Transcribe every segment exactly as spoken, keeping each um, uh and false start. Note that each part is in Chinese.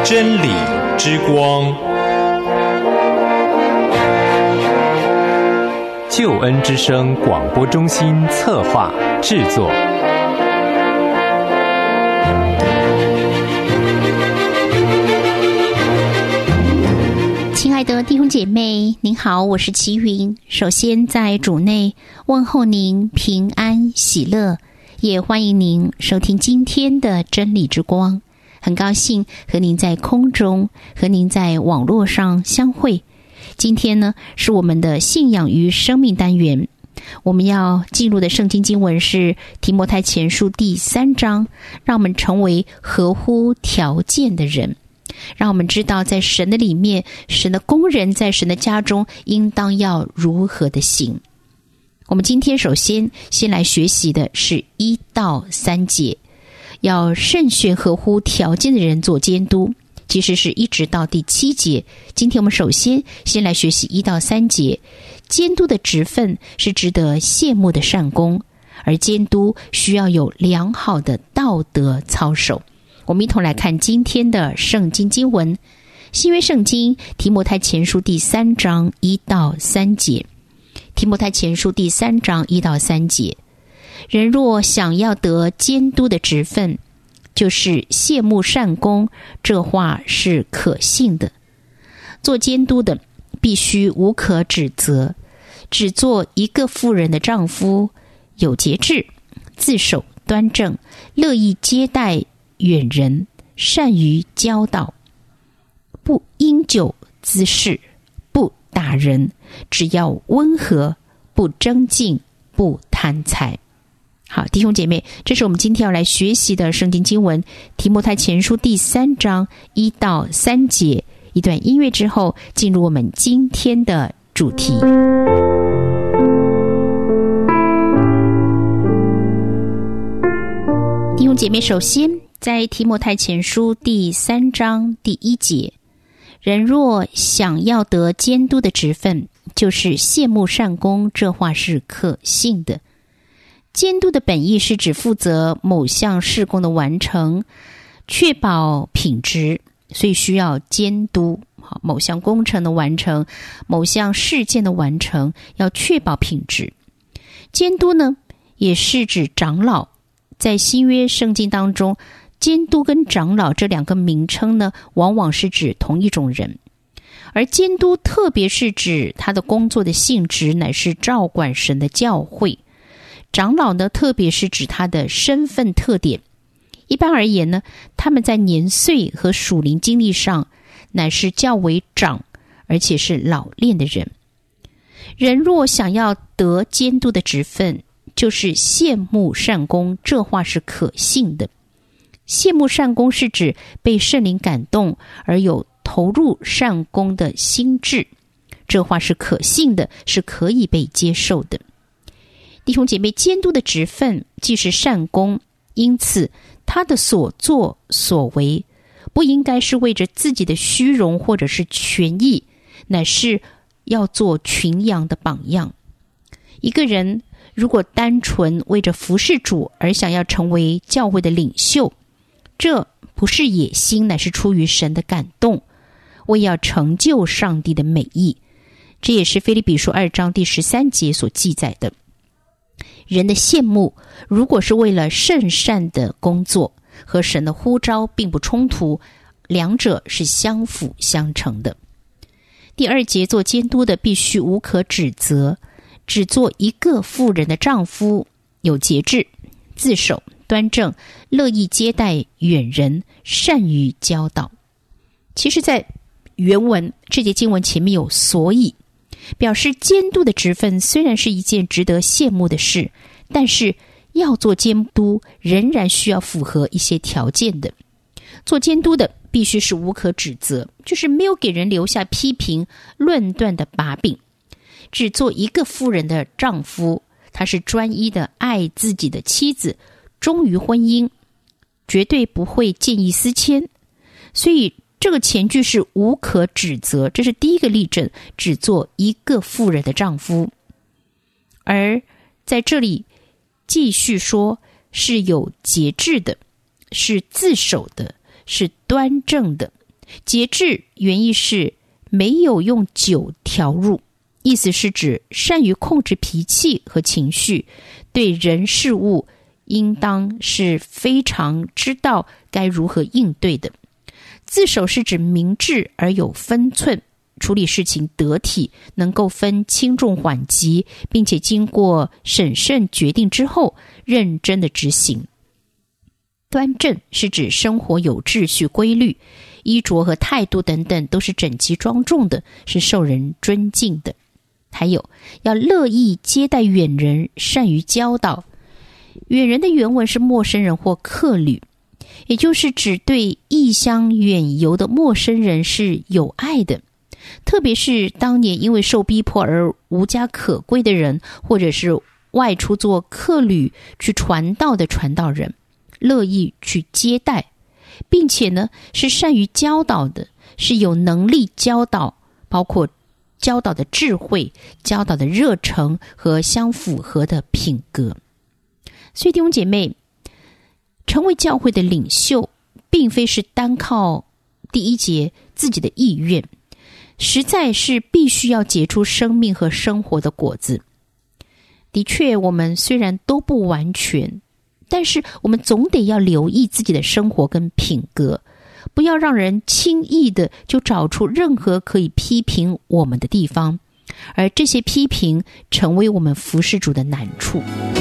真理之光，救恩之声广播中心策划制作。 亲爱的弟兄姐妹，您好，我是齐云。首先在主内问候您平安喜乐，也欢迎您收听今天的真理之光。很高兴和您在空中，和您在网络上相会。今天呢，是我们的信仰与生命单元。我们要进入的圣经经文是提摩太前书第三章，让我们成为合乎条件的人，让我们知道在神的里面，神的工人在神的家中应当要如何的行。我们今天首先先来学习的是一到三节，要慎选合乎条件的人做监督，其实是一直到第七节。今天我们首先先来学习一到三节。监督的职分是值得羡慕的善功，而监督需要有良好的道德操守。我们一同来看今天的圣经经文，新约圣经提摩太前书第三章一到三节。提摩太前书第三章一到三节，人若想要得监督的职分，就是羡慕善功，这话是可信的。做监督的必须无可指责，只做一个妇人的丈夫，有节制，自守端正，乐意接待远人，善于教导，不因酒滋事，不打人，只要温和，不争竞，不贪财。好，弟兄姐妹，这是我们今天要来学习的圣经经文，提摩太前书第三章一到三节。一段音乐之后，进入我们今天的主题。弟兄姐妹，首先在提摩太前书第三章第一节，人若想要得监督的职分，就是羡慕善功，这话是可信的。监督的本意是指负责某项事工的完成，确保品质，所以需要监督某项工程的完成，某项事件的完成，要确保品质。监督呢，也是指长老。在新约圣经当中，监督跟长老这两个名称呢，往往是指同一种人。而监督特别是指他的工作的性质乃是照管神的教会。长老呢，特别是指他的身份特点。一般而言呢，他们在年岁和属灵经历上乃是较为长，而且是老练的人。人若想要得监督的职分，就是羡慕善功，这话是可信的。羡慕善功是指被圣灵感动而有投入善功的心志，这话是可信的，是可以被接受的。弟兄姐妹，监督的职分既是善功，因此他的所作所为不应该是为着自己的虚荣或者是权益，乃是要做群羊的榜样。一个人如果单纯为着服侍主而想要成为教会的领袖，这不是野心，乃是出于神的感动，为要成就上帝的美意。这也是腓立比书二章第十三节所记载的。人的羡慕如果是为了圣善的工作，和神的呼召并不冲突，两者是相辅相成的。第二节，做监督的必须无可指责，只做一个妇人的丈夫，有节制，自守端正，乐意接待远人，善于教导。其实在原文这节经文前面有所以，表示监督的职分虽然是一件值得羡慕的事，但是要做监督仍然需要符合一些条件的。做监督的必须是无可指责，就是没有给人留下批评论断的把柄。只做一个妇人的丈夫，他是专一的爱自己的妻子，忠于婚姻，绝对不会见异思迁。所以这个前句是无可指责，这是第一个例证，只做一个妇人的丈夫。而在这里继续说是有节制的，是自守的，是端正的， 节制原意是没有用酒调入，意思是指善于控制脾气和情绪，对人事物应当是非常知道该如何应对的。自守是指明智而有分寸，处理事情得体，能够分轻重缓急，并且经过审慎决定之后认真的执行。端正是指生活有秩序规律，衣着和态度等等都是整齐庄重的，是受人尊敬的。还有要乐意接待远人，善于教导。远人的原文是陌生人或客旅，也就是指对异乡远游的陌生人是有爱的，特别是当年因为受逼迫而无家可归的人，或者是外出做客旅去传道的传道人，乐意去接待，并且呢是善于教导的，是有能力教导，包括教导的智慧、教导的热诚和相符合的品格。所以弟兄姐妹，成为教会的领袖并非是单靠第一节自己的意愿，实在是必须要结出生命和生活的果子。的确，我们虽然都不完全，但是我们总得要留意自己的生活跟品格，不要让人轻易的就找出任何可以批评我们的地方，而这些批评成为我们服事主的难处。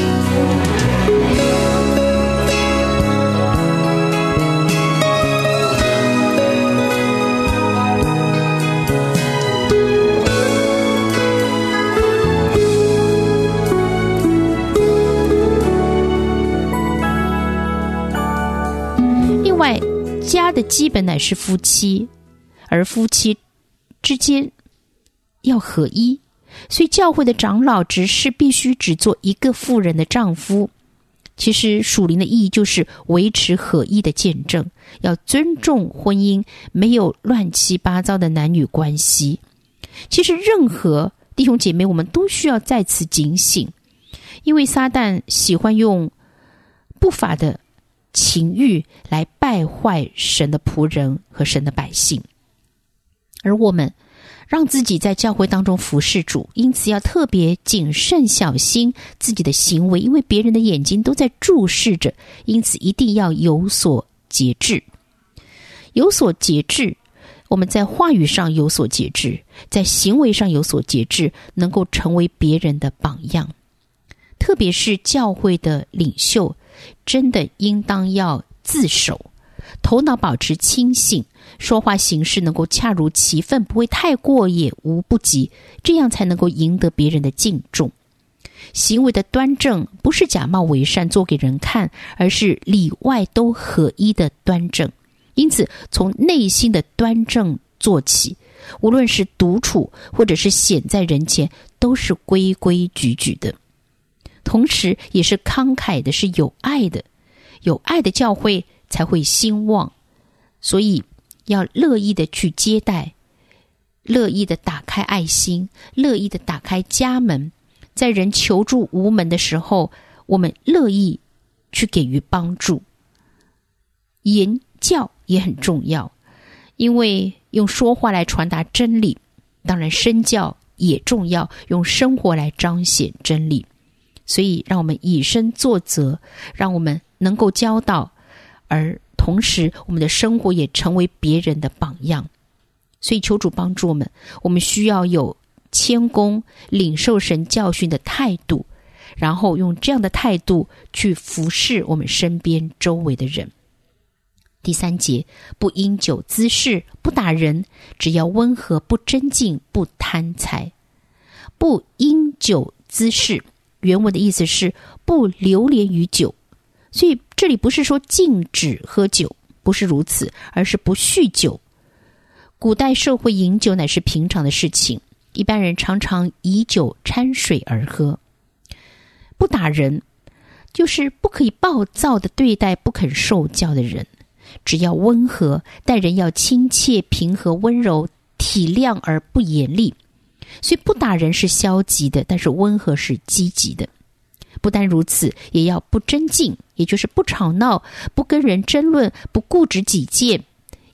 另外，家的基本乃是夫妻，而夫妻之间要合一，所以教会的长老执事必须只做一个妇人的丈夫。其实属灵的意义就是维持合一的见证，要尊重婚姻，没有乱七八糟的男女关系。其实任何弟兄姐妹，我们都需要在此警醒，因为撒旦喜欢用不法的情欲来败坏神的仆人和神的百姓，而我们让自己在教会当中服侍主，因此要特别谨慎小心自己的行为，因为别人的眼睛都在注视着，因此一定要有所节制。有所节制，我们在话语上有所节制，在行为上有所节制，能够成为别人的榜样。特别是教会的领袖，真的应当要自守，头脑保持清醒，说话行事能够恰如其分，不会太过也无不及，这样才能够赢得别人的敬重。行为的端正不是假冒伪善做给人看，而是里外都合一的端正。因此从内心的端正做起，无论是独处或者是显在人前，都是规规矩矩的，同时也是慷慨的，是有爱的。有爱的教会才会兴旺，所以要乐意的去接待，乐意的打开爱心，乐意的打开家门，在人求助无门的时候，我们乐意去给予帮助。言教也很重要，因为用说话来传达真理，当然身教也重要，用生活来彰显真理。所以让我们以身作则，让我们能够教导，而同时我们的生活也成为别人的榜样。所以求主帮助我们，我们需要有谦恭领受神教训的态度，然后用这样的态度去服侍我们身边周围的人。第三节，不因酒滋事，不打人，只要温和，不争竞，不贪财。不因酒滋事，原文的意思是不流连于酒，所以这里不是说禁止喝酒，不是如此，而是不酗酒。古代社会饮酒乃是平常的事情，一般人常常以酒掺水而喝。不打人，就是不可以暴躁的对待不肯受教的人，只要温和，待人要亲切、平和、温柔、体谅而不严厉。所以不打人是消极的，但是温和是积极的。不单如此，也要不争竞，也就是不吵闹，不跟人争论，不固执己见，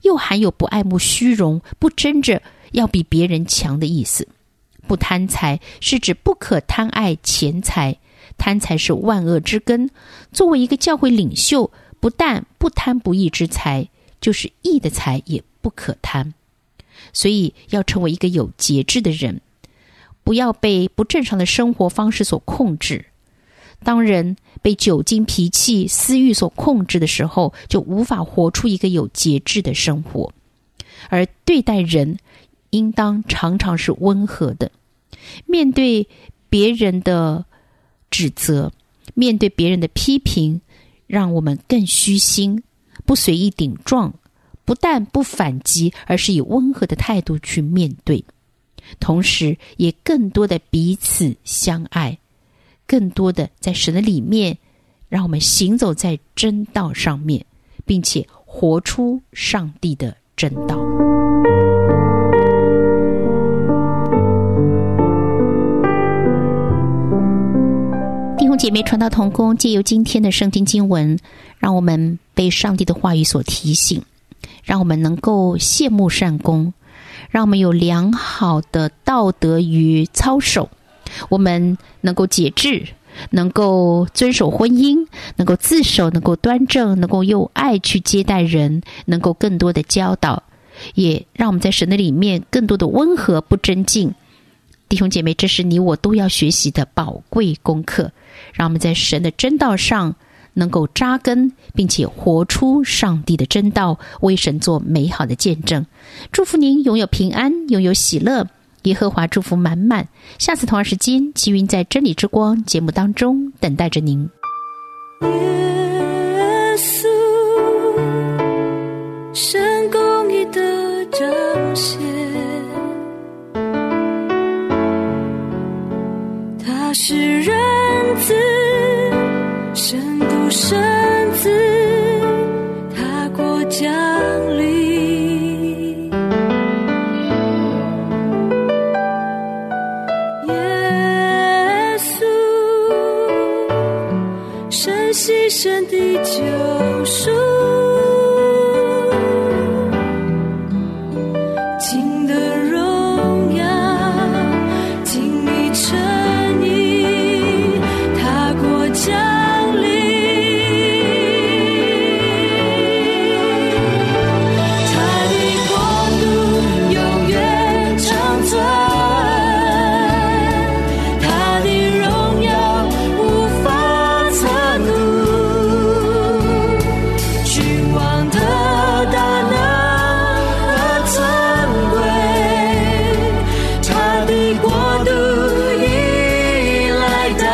又含有不爱慕虚荣、不争着要比别人强的意思。不贪财是指不可贪爱钱财，贪财是万恶之根。作为一个教会领袖，不但不贪不义之财，就是义的财也不可贪。所以要成为一个有节制的人，不要被不正常的生活方式所控制。当人被酒精、脾气、私欲所控制的时候，就无法活出一个有节制的生活。而对待人应当常常是温和的，面对别人的指责，面对别人的批评，让我们更虚心，不随意顶撞，不但不反击，而是以温和的态度去面对，同时也更多的彼此相爱，更多的在神的里面，让我们行走在真道上面，并且活出上帝的真道。弟兄姐妹，传道同工借由今天的圣经经文，让我们被上帝的话语所提醒，让我们能够羡慕善功，让我们有良好的道德与操守，我们能够节制，能够遵守婚姻，能够自守，能够端正，能够用爱去接待人，能够更多的教导，也让我们在神的里面更多的温和，不争竞。弟兄姐妹，这是你我都要学习的宝贵功课，让我们在神的真道上能够扎根，并且活出上帝的真道，为神做美好的见证。祝福您拥有平安，拥有喜乐，耶和华祝福满满。下次同样时间，齐云在真理之光节目当中等待着您。 耶稣，神公义的彰显，他是人子，神独生子，他国降临。耶稣，神牺牲的救赎，尽的荣耀，尽你诚意，他国降临。他的国度永远长存，他的荣耀无法测度，君王的大能和尊贵，他的国度已来到，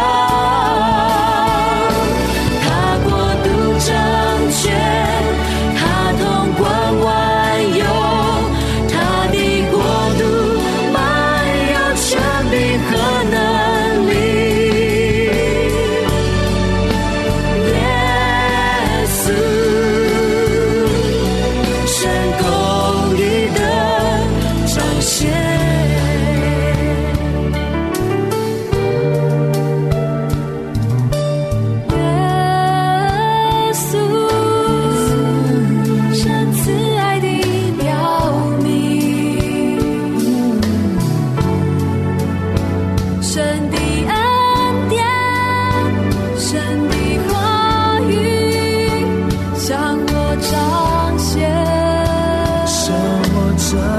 他国度掌权，他统管万有，他的国度满有权柄和能力。耶稣，神公义的彰显。耶稣，神慈爱的表明，神的恩典，神的话语向我彰显，向我彰